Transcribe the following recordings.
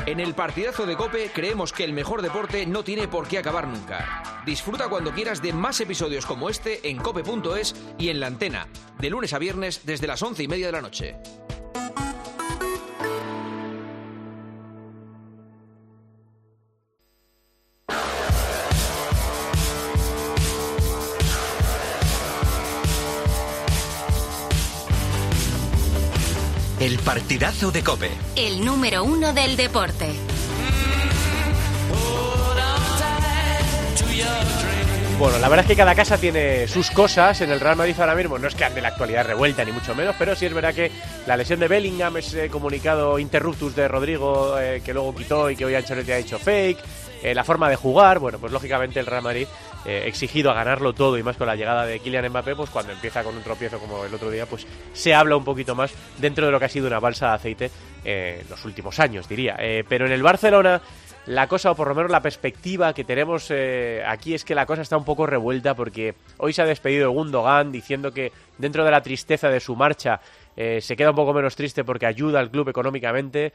En el partidazo de COPE creemos que el mejor deporte no tiene por qué acabar nunca. Disfruta cuando quieras de más episodios como este en cope.es y en La Antena, de lunes a viernes desde las 11:30 de la noche. El partidazo de COPE. El número 1 del deporte. Bueno, la verdad es que cada casa tiene sus cosas. En el Real Madrid ahora mismo no es que ande la actualidad revuelta, ni mucho menos, pero sí es verdad que la lesión de Bellingham, ese comunicado interruptus de Rodrigo que luego quitó y que hoy Ancelotti ha dicho fake, la forma de jugar, bueno, pues lógicamente el Real Madrid exigido a ganarlo todo, y más con la llegada de Kylian Mbappé, pues cuando empieza con un tropiezo como el otro día, pues se habla un poquito más dentro de lo que ha sido una balsa de aceite en los últimos años, diría. Pero en el Barcelona la cosa, o por lo menos la perspectiva que tenemos aquí, es que la cosa está un poco revuelta, porque hoy se ha despedido Gundogan diciendo que dentro de la tristeza de su marcha se queda un poco menos triste porque ayuda al club económicamente.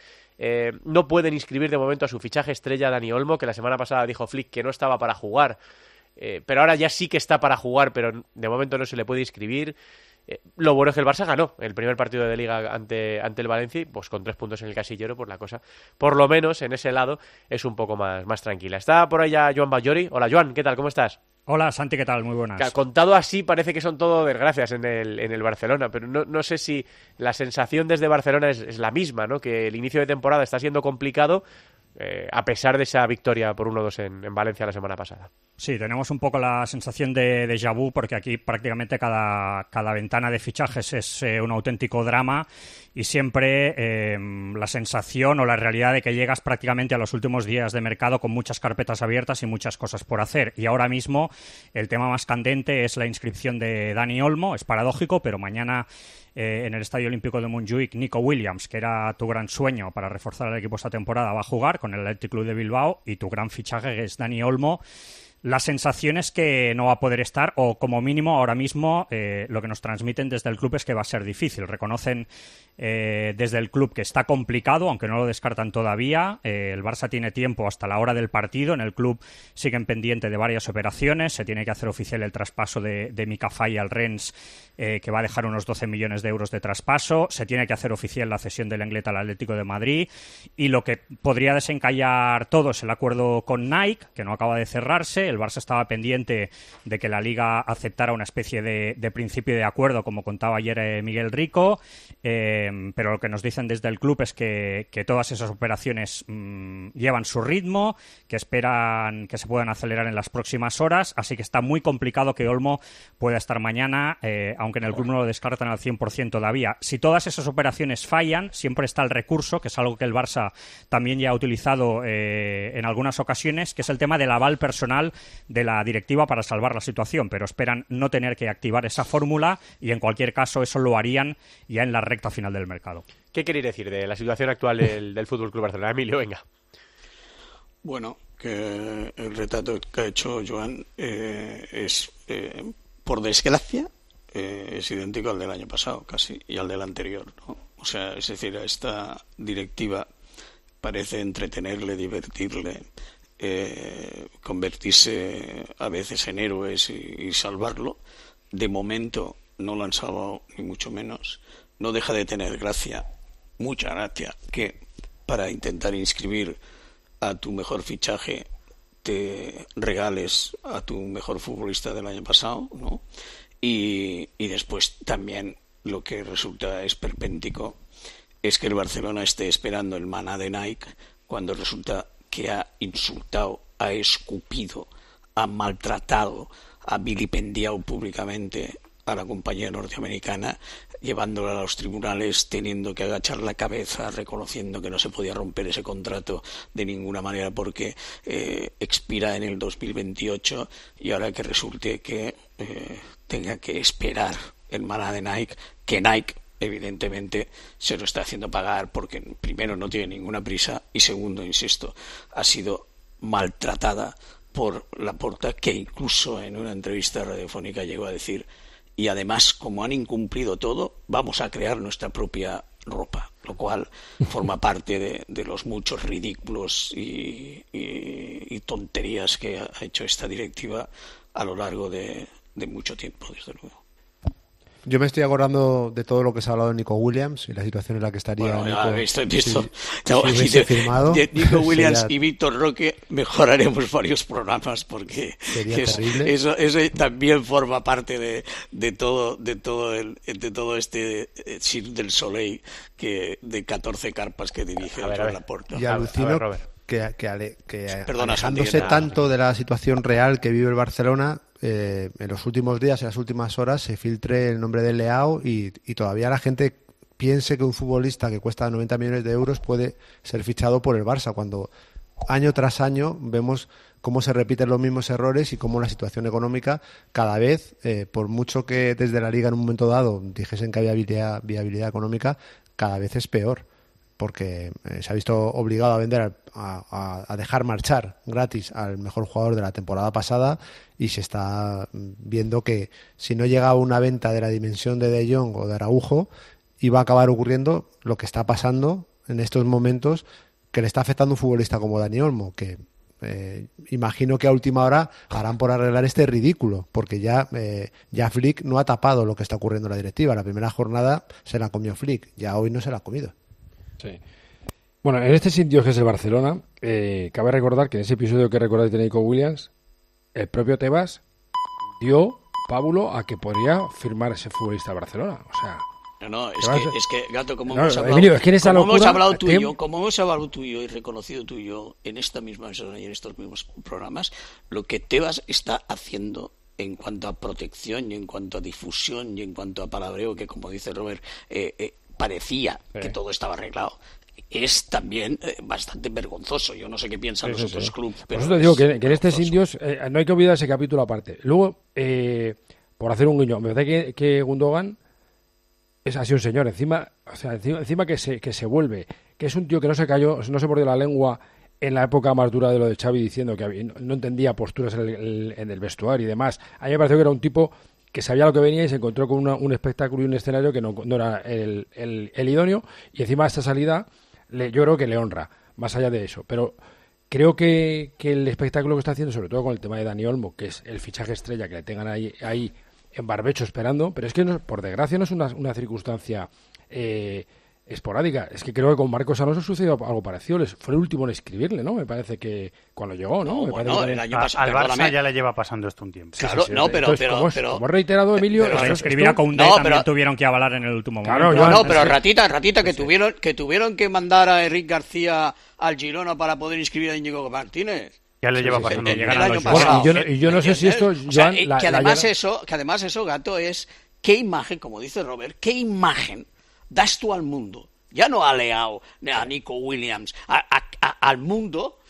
No pueden inscribir de momento a su fichaje estrella Dani Olmo, que la semana pasada dijo Flick que no estaba para jugar, pero ahora ya sí que está para jugar, pero de momento no se le puede inscribir. Lo bueno es que el Barça ganó el primer partido de Liga ante el Valencia, y pues con 3 puntos en el casillero, pues la cosa, por lo menos en ese lado, es un poco más tranquila. Está por allá Joan Bajori. Hola Joan, ¿qué tal? ¿Cómo estás? Hola Santi, ¿qué tal? Muy buenas. Contado así parece que son todo desgracias en el Barcelona, pero no sé si la sensación desde Barcelona es la misma, ¿no? Que el inicio de temporada está siendo complicado, a pesar de esa victoria por 1-2 en Valencia la semana pasada. Sí, tenemos un poco la sensación de déjà vu, porque aquí prácticamente cada ventana de fichajes es un auténtico drama, y siempre la sensación o la realidad de que llegas prácticamente a los últimos días de mercado con muchas carpetas abiertas y muchas cosas por hacer. Y ahora mismo el tema más candente es la inscripción de Dani Olmo. Es paradójico, pero mañana en el Estadio Olímpico de Montjuïc, Nico Williams, que era tu gran sueño para reforzar el equipo esta temporada, va a jugar con el Athletic Club de Bilbao, y tu gran fichaje, que es Dani Olmo, la sensación es que no va a poder estar, o como mínimo ahora mismo lo que nos transmiten desde el club es que va a ser difícil. Reconocen desde el club que está complicado, aunque no lo descartan todavía. El Barça tiene tiempo hasta la hora del partido. En el club siguen pendiente de varias operaciones. Se tiene que hacer oficial el traspaso de Mika Faye al Rennes, que va a dejar unos 12 millones de euros de traspaso. Se tiene que hacer oficial la cesión del Lenglet al Atlético de Madrid. Y lo que podría desencallar todo es el acuerdo con Nike, que no acaba de cerrarse. El Barça estaba pendiente de que la Liga aceptara una especie de principio de acuerdo, como contaba ayer Miguel Rico, pero lo que nos dicen desde el club es que todas esas operaciones llevan su ritmo, que esperan que se puedan acelerar en las próximas horas, así que está muy complicado que Olmo pueda estar mañana, aunque en el club no lo descartan al 100% todavía. Si todas esas operaciones fallan, siempre está el recurso, que es algo que el Barça también ya ha utilizado en algunas ocasiones, que es el tema del aval personal de la directiva para salvar la situación, pero esperan no tener que activar esa fórmula, y en cualquier caso eso lo harían ya en la recta final del mercado. ¿Qué queréis decir de la situación actual del Fútbol Club Barcelona? Emilio, venga. Bueno, que el retrato que ha hecho Joan es, por desgracia, es idéntico al del año pasado casi, y al del anterior, ¿no? O sea, es decir, a esta directiva parece entretenerle, divertirle, convertirse a veces en héroes y salvarlo. De momento no lo han salvado, ni mucho menos. No deja de tener gracia, mucha gracia, que para intentar inscribir a tu mejor fichaje te regales a tu mejor futbolista del año pasado, ¿no? Y después también lo que resulta esperpéntico es que el Barcelona esté esperando el maná de Nike, cuando resulta que ha insultado, ha escupido, ha maltratado, ha vilipendiado públicamente a la compañía norteamericana, llevándola a los tribunales, teniendo que agachar la cabeza, reconociendo que no se podía romper ese contrato de ninguna manera porque expira en el 2028, y ahora que resulte que tenga que esperar el maná de Nike, que Nike evidentemente se lo está haciendo pagar porque primero no tiene ninguna prisa, y segundo, insisto, ha sido maltratada por Laporta, que incluso en una entrevista radiofónica llegó a decir: y además, como han incumplido todo, vamos a crear nuestra propia ropa. lo cual forma parte de los muchos ridículos y tonterías que ha hecho esta directiva a lo largo de mucho tiempo, desde luego. Yo me estoy acordando de todo lo que se ha hablado de Nico Williams y la situación en la que estaría Nico, si hubiese firmado. De Nico Williams y Víctor Roque mejoraremos varios programas porque eso también forma parte de todo este Cirque del Soleil de 14 carpas que dirige Laporta. Y alucino que alejándose tanto de la situación real que vive el Barcelona, en los últimos días, en las últimas horas, se filtre el nombre de Leao y todavía la gente piense que un futbolista que cuesta 90 millones de euros puede ser fichado por el Barça, cuando año tras año vemos cómo se repiten los mismos errores y cómo la situación económica cada vez, por mucho que desde la Liga en un momento dado dijesen que había viabilidad económica, cada vez es peor, porque se ha visto obligado a vender, a dejar marchar gratis al mejor jugador de la temporada pasada, y se está viendo que si no llega a una venta de la dimensión de Jong o de Araujo, iba a acabar ocurriendo lo que está pasando en estos momentos, que le está afectando a un futbolista como Dani Olmo, que imagino que a última hora harán por arreglar este ridículo, porque ya Flick no ha tapado lo que está ocurriendo en la directiva. La primera jornada se la comió Flick, ya hoy no se la ha comido. Sí. Bueno, en este sitio que es el Barcelona, cabe recordar que en ese episodio que recordáis de Nico Williams, el propio Tebas dio pábulo a que podría firmar ese futbolista de Barcelona. O sea, es que Gato, como hemos hablado, Emilio, es que hemos hablado tú y yo y reconocido tú y yo en esta misma y en estos mismos programas, lo que Tebas está haciendo en cuanto a protección y en cuanto a difusión y en cuanto a palabreo, que como dice Robert, parecía que todo estaba arreglado, es también bastante vergonzoso. Yo no sé qué piensan los otros clubes. Por eso te digo que en estos indios no hay que olvidar ese capítulo aparte. Luego, por hacer un guiño, me parece que Gundogan es así un señor, encima que se vuelve, que es un tío que no se cayó, no se mordió la lengua en la época más dura de lo de Xavi, diciendo que no entendía posturas en el vestuario y demás. A mí me pareció que era un tipo que sabía lo que venía y se encontró con un espectáculo y un escenario que no era el idóneo, y encima esta salida yo creo que le honra, más allá de eso. Pero creo que el espectáculo que está haciendo, sobre todo con el tema de Dani Olmo, que es el fichaje estrella, que le tengan ahí en barbecho esperando, pero es que por desgracia no es una circunstancia esporádica. Es que creo que con Marcos Alonso sucedió algo parecido. Fue el último en escribirle, ¿no? Me parece que cuando llegó, ¿no? El año pasado, al Barça ya le lleva pasando esto un tiempo. Claro, sí. No, pero como he reiterado, Emilio, escribir a Koundé también tuvieron que avalar en el último momento. Claro, pero ratita que tuvieron que mandar a Eric García al Girona para poder inscribir a Íñigo Martínez. Ya le lleva pasando el año pasado. Y yo no sé si esto, Joan, que además eso, Gato, es qué imagen, como dice Robert, qué imagen das tú al mundo, ya no a Leao, a Nico Williams, al mundo,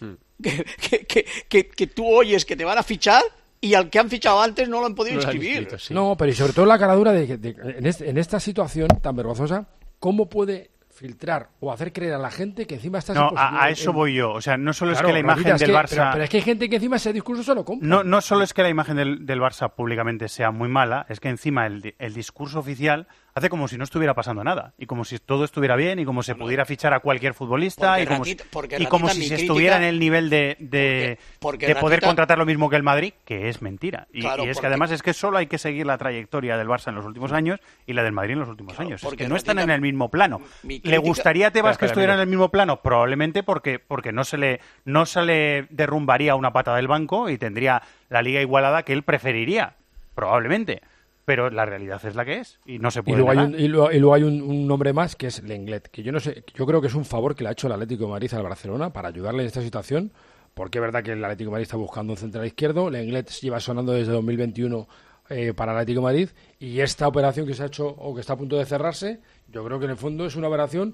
que tú oyes que te van a fichar y al que han fichado antes no lo han podido inscribir. No, pero y sobre todo la caradura en esta situación tan vergonzosa, ¿cómo puede filtrar o hacer creer a la gente que encima está... No, a eso voy yo. O sea, no solo es que la imagen del Barça... Pero es que hay gente que encima ese discurso se lo compra. No solo es que la imagen del Barça públicamente sea muy mala, es que encima el discurso oficial hace como si no estuviera pasando nada, y como si todo estuviera bien, y como se pudiera fichar a cualquier futbolista, y como si se estuviera en el nivel de poder contratar lo mismo que el Madrid, que es mentira. Y es que además es que solo hay que seguir la trayectoria del Barça en los últimos años y la del Madrid en los últimos años. Es que no están en el mismo plano. ¿Le gustaría a Tebas que estuviera en el mismo plano? Probablemente porque no se le derrumbaría una pata del banco y tendría la liga igualada que él preferiría, probablemente. Pero la realidad es la que es y no se puede negar. Y luego hay un nombre más, que es Lenglet, que yo no sé, yo creo que es un favor que le ha hecho el Atlético de Madrid al Barcelona para ayudarle en esta situación, porque es verdad que el Atlético de Madrid está buscando un central izquierdo. Lenglet lleva sonando desde 2021 para el Atlético de Madrid, y esta operación que se ha hecho o que está a punto de cerrarse, yo creo que en el fondo es una operación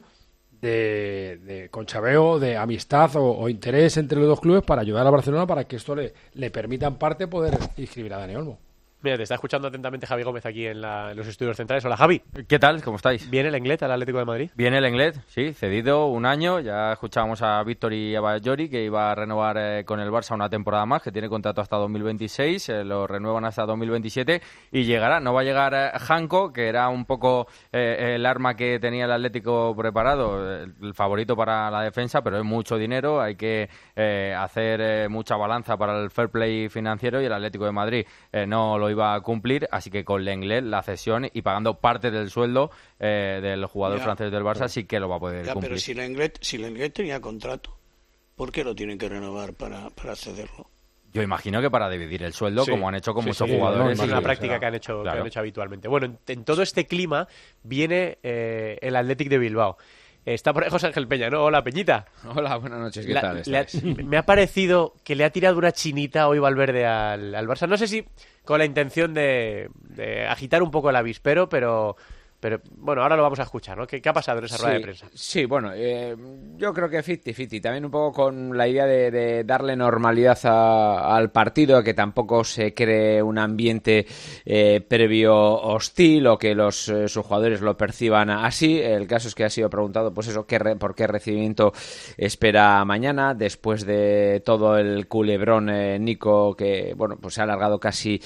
de conchabeo, de amistad o interés entre los dos clubes para ayudar a Barcelona para que esto le permita en parte poder inscribir a Dani Olmo. Mira, te está escuchando atentamente Javi Gómez aquí en los estudios centrales. Hola, Javi. ¿Qué tal? ¿Cómo estáis? ¿Viene el Englet al Atlético de Madrid? Viene el Englet, sí, cedido un año. Ya escuchábamos a Víctor y a Bajori que iba a renovar con el Barça una temporada más, que tiene contrato hasta 2026, lo renuevan hasta 2027 y llegará. No va a llegar Janko, que era un poco el arma que tenía el Atlético preparado, el favorito para la defensa, pero es mucho dinero, hay que hacer mucha balanza para el fair play financiero y el Atlético de Madrid no lo iba a cumplir, así que con Lenglet la cesión y pagando parte del sueldo del jugador francés del Barça sí que lo va a poder cumplir. Pero si Lenglet tenía contrato, ¿por qué lo tienen que renovar para cederlo? Yo imagino que para dividir el sueldo, como han hecho con muchos jugadores. Es una práctica que han hecho habitualmente. Bueno, en todo este clima viene el Athletic de Bilbao. Está por ahí José Ángel Peña, ¿no? Hola, Peñita. Hola, buenas noches, ¿qué tal? Me ha parecido que le ha tirado una chinita hoy Valverde al Barça. No sé si con la intención de agitar un poco el avispero, pero bueno, ahora lo vamos a escuchar, ¿no? ¿Qué ha pasado en esa rueda de prensa? Sí, bueno, yo creo que 50-50, también un poco con la idea de darle normalidad al partido, que tampoco se cree un ambiente previo hostil o que sus jugadores lo perciban así. El caso es que ha sido preguntado, pues eso, por qué recibimiento espera mañana, después de todo el culebrón Nico, que, bueno, pues se ha alargado casi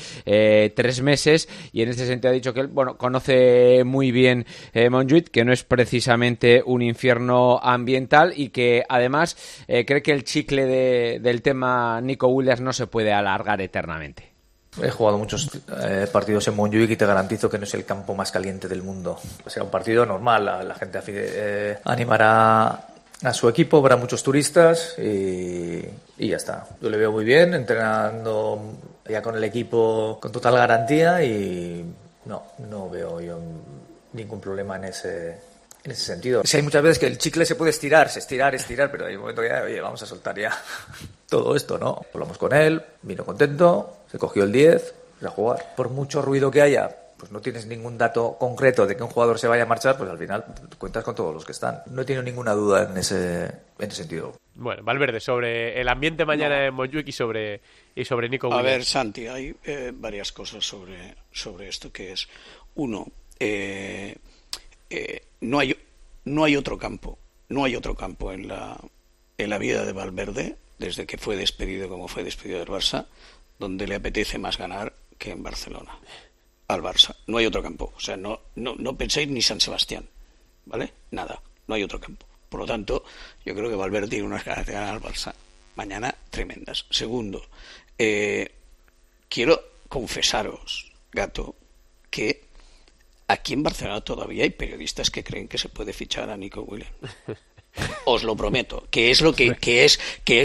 3 meses, y en este sentido ha dicho que él, bueno, conoce muy bien Montjuïc, que no es precisamente un infierno ambiental y que además cree que el chicle del tema Nico Williams no se puede alargar eternamente. He jugado muchos partidos en Montjuïc y te garantizo que no es el campo más caliente del mundo. O sea, un partido normal, la gente animará a su equipo, habrá muchos turistas y ya está. Yo le veo muy bien, entrenando ya con el equipo con total garantía y no veo yo ningún problema en ese sentido. Sí, hay muchas veces que el chicle se puede estirar, pero hay un momento que oye, vamos a soltar ya todo esto, ¿no? Hablamos con él, vino contento, se cogió el 10, a jugar. Por mucho ruido que haya, pues no tienes ningún dato concreto de que un jugador se vaya a marchar, pues al final cuentas con todos los que están. No he tenido ninguna duda en ese sentido. Bueno, Valverde, sobre el ambiente mañana en Montjuïc y sobre Nico Williams. A ver, Santi, hay varias cosas sobre esto, que es, uno, no hay otro campo en la vida de Valverde, desde que fue despedido como fue despedido del Barça, donde le apetece más ganar que en Barcelona. Al Barça, no hay otro campo, o sea, no penséis ni San Sebastián, ¿vale? Nada, no hay otro campo. Por lo tanto, yo creo que Valverde tiene unas ganas de ganar al Barça mañana tremendas. Segundo, quiero confesaros, Gato, que aquí en Barcelona todavía hay periodistas que creen que se puede fichar a Nico Williams. Os lo prometo, que es lo que es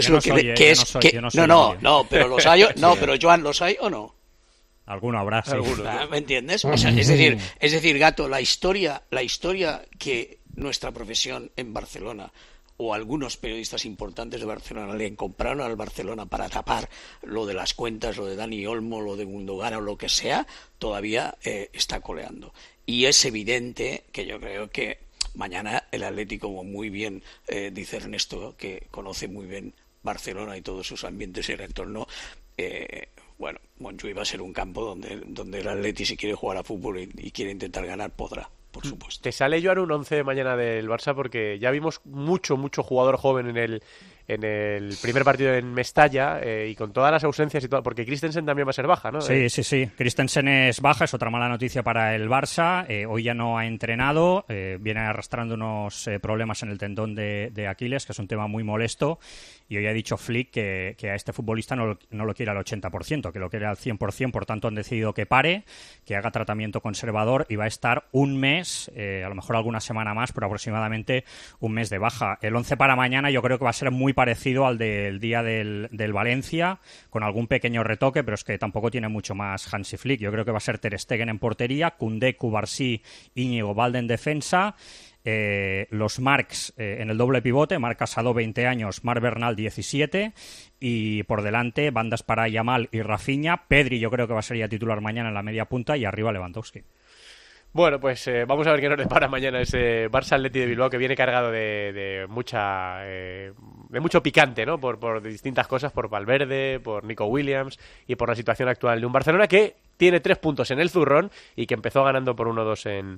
pero los hay, pero Joan, ¿los hay o no? Alguno habrá, sí. ¿Me entiendes? O sea, es decir, Gato, la historia que nuestra profesión en Barcelona o algunos periodistas importantes de Barcelona le compraron al Barcelona para tapar lo de las cuentas, lo de Dani Olmo, lo de Gundogan o lo que sea, todavía está coleando. Y es evidente que yo creo que mañana el Atlético, como muy bien dice Ernesto, que conoce muy bien Barcelona y todos sus ambientes y el entorno, bueno, Montjuïc va a ser un campo donde el Atleti, si quiere jugar a fútbol y quiere intentar ganar, podrá, por supuesto. Te sale, Joan, un 11 de mañana del Barça, porque ya vimos mucho jugador joven en el primer partido en Mestalla, y con todas las ausencias y todo, porque Christensen también va a ser baja, ¿no? Sí. Christensen es baja, es otra mala noticia para el Barça. Hoy ya no ha entrenado, viene arrastrando unos problemas en el tendón de Aquiles, que es un tema muy molesto, y hoy ha dicho Flick que a este futbolista no lo quiere al 80%, que lo quiere al 100%, por tanto han decidido que pare, que haga tratamiento conservador y va a estar un mes, a lo mejor alguna semana más, pero aproximadamente un mes de baja. El 11 para mañana yo creo que va a ser muy parecido al del día del Valencia, con algún pequeño retoque, pero es que tampoco tiene mucho más Hansi Flick. Yo creo que va a ser Ter Stegen en portería, Koundé, Cubarsí, Íñigo, Valde en defensa, los Marcs en el doble pivote, Marc Casado 20 años, Marc Bernal 17, y por delante bandas para Yamal y Rafinha. Pedri yo creo que va a ser ya titular mañana en la media punta, y arriba Lewandowski. Bueno, pues vamos a ver qué nos depara mañana ese Barça Athletic de Bilbao, que viene cargado de mucho picante, ¿no? Por distintas cosas, por Valverde, por Nico Williams y por la situación actual de un Barcelona que tiene 3 puntos en el zurrón y que empezó ganando por 1-2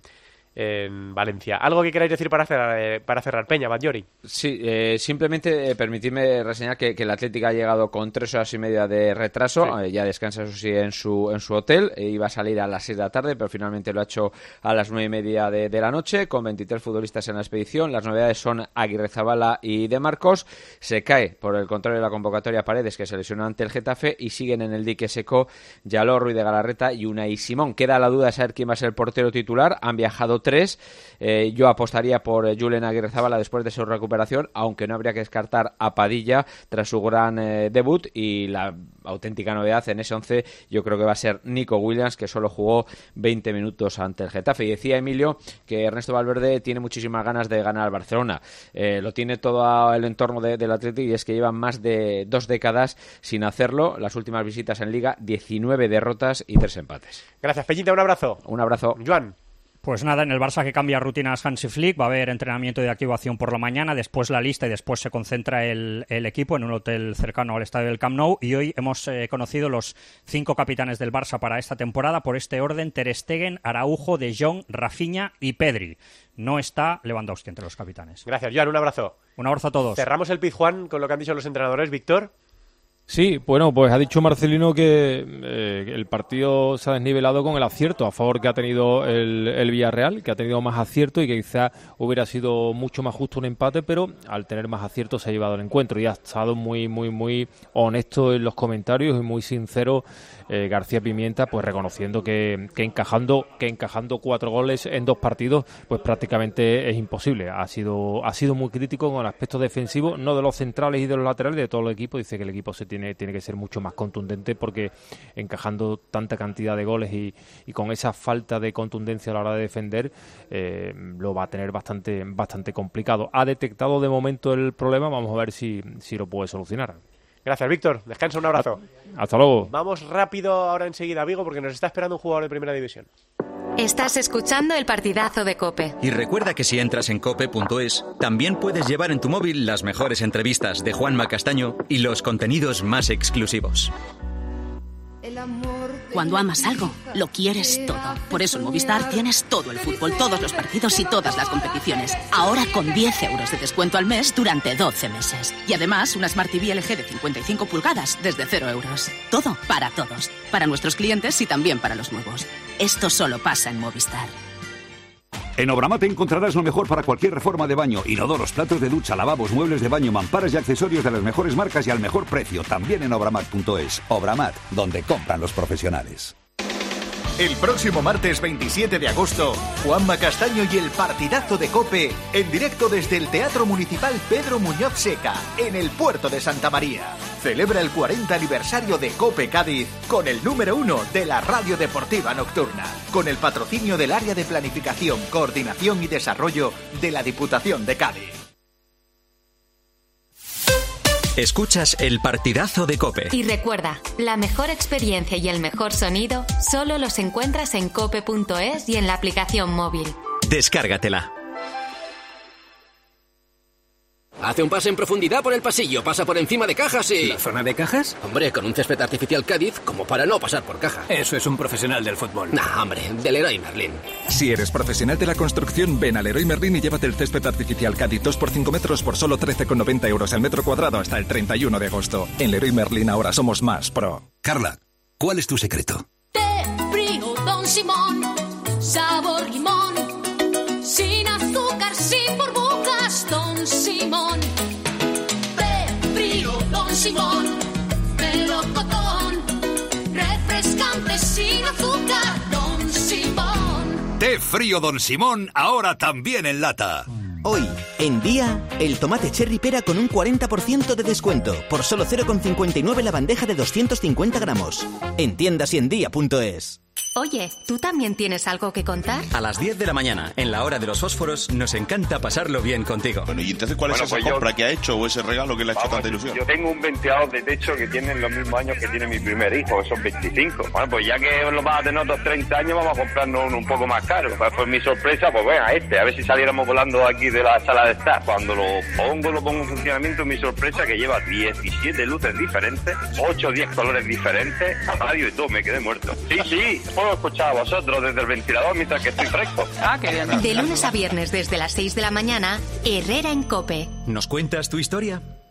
en Valencia. ¿Algo que queráis decir para cerrar, Peña, Batllori? Sí, simplemente permitidme reseñar que el Atlético ha llegado con 3 horas y media de retraso, ya descansa eso sí en su hotel, iba a salir a las 6 de la tarde, pero finalmente lo ha hecho a las 9:30 de la noche, con 23 futbolistas en la expedición. Las novedades son Aguirrezabala y De Marcos. Se cae por el contrario de la convocatoria Paredes, que se lesionó ante el Getafe, y siguen en el dique seco Yaló, Ruiz de Galarreta y Unai Simón. Queda la duda de saber quién va a ser el portero titular. Han viajado 3. Yo apostaría por Julen Aguirrezabala después de su recuperación, aunque no habría que descartar a Padilla tras su gran debut, y la auténtica novedad en ese 11 yo creo que va a ser Nico Williams, que solo jugó 20 minutos ante el Getafe. Y decía Emilio que Ernesto Valverde tiene muchísimas ganas de ganar al Barcelona. Lo tiene todo el entorno del Atlético, y es que llevan más de 2 décadas sin hacerlo. Las últimas visitas en Liga, 19 derrotas y 3 empates. Gracias, Peñita, un abrazo. Un abrazo. Joan. Pues nada, en el Barça que cambia rutinas Hansi Flick, va a haber entrenamiento de activación por la mañana, después la lista y después se concentra el equipo en un hotel cercano al estadio del Camp Nou, y hoy hemos conocido los 5 capitanes del Barça para esta temporada. Por este orden: Ter Stegen, Araujo, De Jong, Rafinha y Pedri. No está Lewandowski entre los capitanes. Gracias, Joan, un abrazo. Un abrazo a todos. Cerramos el Pizjuán con lo que han dicho los entrenadores. Víctor. Sí, bueno, pues ha dicho Marcelino que el partido se ha desnivelado con el acierto a favor que ha tenido el Villarreal, que ha tenido más acierto y que quizá hubiera sido mucho más justo un empate, pero al tener más acierto se ha llevado el encuentro, y ha estado muy, muy, muy honesto en los comentarios y muy sincero García Pimienta, pues reconociendo que encajando 4 goles en 2 partidos, pues prácticamente es imposible. Ha sido muy crítico con el aspecto defensivo, no de los centrales y de los laterales, de todo el equipo. Dice que el equipo tiene que ser mucho más contundente, porque encajando tanta cantidad de goles y con esa falta de contundencia a la hora de defender, lo va a tener bastante complicado. Ha detectado de momento el problema, vamos a ver si lo puede solucionar. Gracias, Víctor. Descansa, un abrazo. Hasta luego. Vamos rápido ahora enseguida a Vigo, porque nos está esperando un jugador de Primera División. Estás escuchando el partidazo de COPE. Y recuerda que si entras en cope.es, también puedes llevar en tu móvil las mejores entrevistas de Juanma Castaño y los contenidos más exclusivos. Cuando amas algo, lo quieres todo. Por eso en Movistar tienes todo el fútbol, todos los partidos y todas las competiciones. Ahora con 10 euros de descuento al mes durante 12 meses. Y además una Smart TV LG de 55 pulgadas desde 0 euros. Todo para todos. Para nuestros clientes y también para los nuevos. Esto solo pasa en Movistar. En Obramat encontrarás lo mejor para cualquier reforma de baño: inodoros, platos de ducha, lavabos, muebles de baño, mamparas y accesorios de las mejores marcas y al mejor precio. También en obramat.es. Obramat, donde compran los profesionales. El próximo martes 27 de agosto, Juanma Castaño y el partidazo de COPE, en directo desde el Teatro Municipal Pedro Muñoz Seca, en el puerto de Santa María. Celebra el 40 aniversario de COPE Cádiz con el número 1 de la radio deportiva nocturna, con el patrocinio del Área de Planificación, Coordinación y Desarrollo de la Diputación de Cádiz. Escuchas el partidazo de COPE. Y recuerda, la mejor experiencia y el mejor sonido solo los encuentras en cope.es y en la aplicación móvil. Descárgatela. Hace un pase en profundidad por el pasillo, pasa por encima de cajas y... ¿La zona de cajas? Hombre, con un césped artificial Cádiz, como para no pasar por caja. Eso es un profesional del fútbol. Nah, hombre, del Leroy Merlin. Si eres profesional de la construcción, ven a Leroy Merlin y llévate el césped artificial Cádiz 2x5 metros por solo 13,90 euros al metro cuadrado hasta el 31 de agosto. En Leroy Merlin ahora somos más pro. Carla, ¿cuál es tu secreto? Té frío Don Simón, sabor limón, sin azúcar, sin burbujas, Don Simón. Té frío Don Simón, melocotón, refrescante sin azúcar, Don Simón. Té frío Don Simón, ahora también en lata. Hoy, en Día, el tomate cherry pera con un 40% de descuento, por solo 0,59 la bandeja de 250 gramos. En tiendas y en día.es. Oye, ¿tú también tienes algo que contar? A las 10 de la mañana, en la hora de los fósforos, nos encanta pasarlo bien contigo. Bueno, ¿y entonces cuál es esa compra que ha hecho o ese regalo que le ha hecho tanta ilusión? Yo tengo un ventilador de techo que tiene los mismos años que tiene mi primer hijo, son 25. Bueno, pues ya que lo vas a tener otros 30 años, vamos a comprarnos uno un poco más caro. Pues mi sorpresa, pues venga, a ver si saliéramos volando aquí de la sala de estar. Cuando lo pongo en funcionamiento, mi sorpresa que lleva 17 luces diferentes, 8 o 10 colores diferentes, radio y todo, me quedé muerto. Sí, puedo escuchar a vosotros desde el ventilador mientras que estoy fresco. Qué bien. De lunes a viernes desde las 6 de la mañana, Herrera en COPE. ¿Nos cuentas tu historia?